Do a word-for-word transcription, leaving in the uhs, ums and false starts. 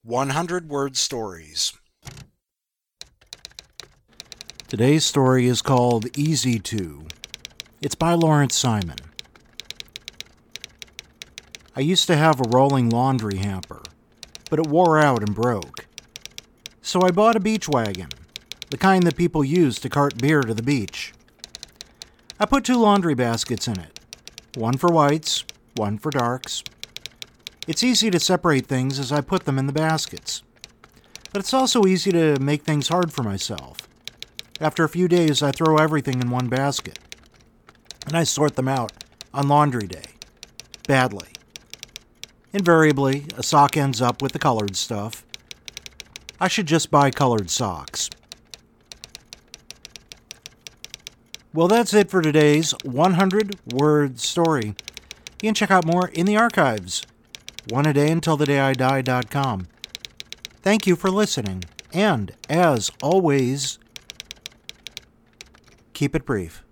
one hundred Word Stories. Today's story is called Easy To. It's by Lawrence Simon. I used to have a rolling laundry hamper, but it wore out and broke. So I bought a beach wagon, the kind that people use to cart beer to the beach. I put two laundry baskets in it, one for whites, one for darks. It's easy to separate things as I put them in the baskets, but it's also easy to make things hard for myself. After a few days, I throw everything in one basket, and I sort them out on laundry day, badly. Invariably, a sock ends up with the colored stuff. I should just buy colored socks. Well, that's it for today's one hundred Word Story. You can check out more in the archives. one a day until the day I die dot com. Thank you for listening, and, as always, keep it brief.